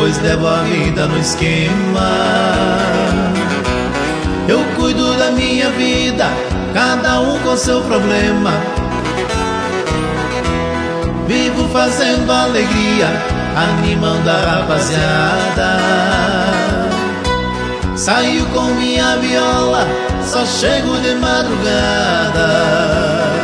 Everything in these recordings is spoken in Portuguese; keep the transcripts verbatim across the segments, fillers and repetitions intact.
pois levo a vida no esquema. Eu cuido da minha vida, cada um com seu problema. Vivo fazendo alegria, animando a rapaziada. Saio com minha viola, só chego de madrugada.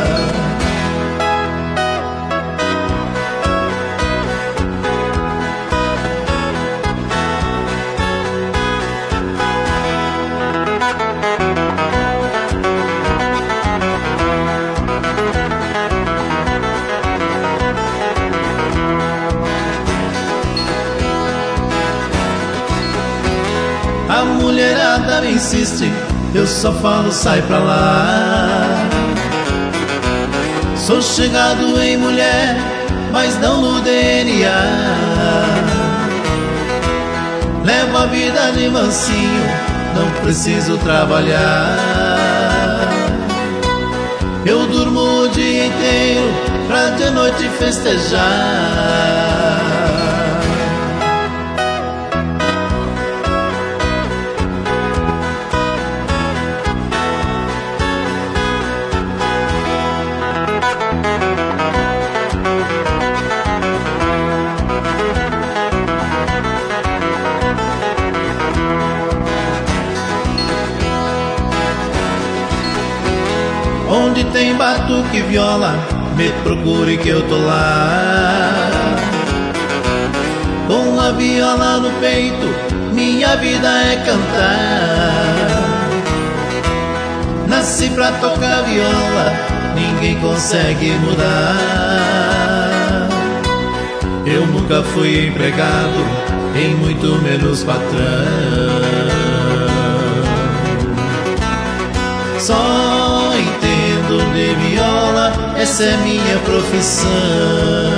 A mulherada me insiste, eu só falo sai pra lá. Sou chegado em mulher, mas não no D N A. Levo a vida de mansinho, não preciso trabalhar. Eu durmo o dia inteiro pra de noite festejar. Onde tem batuque e viola, me procure que eu tô lá. Com a viola no peito, minha vida é cantar. Nasci pra tocar viola, ninguém consegue mudar. Eu nunca fui empregado, e muito menos patrão. Só entendo de viola, essa é minha profissão.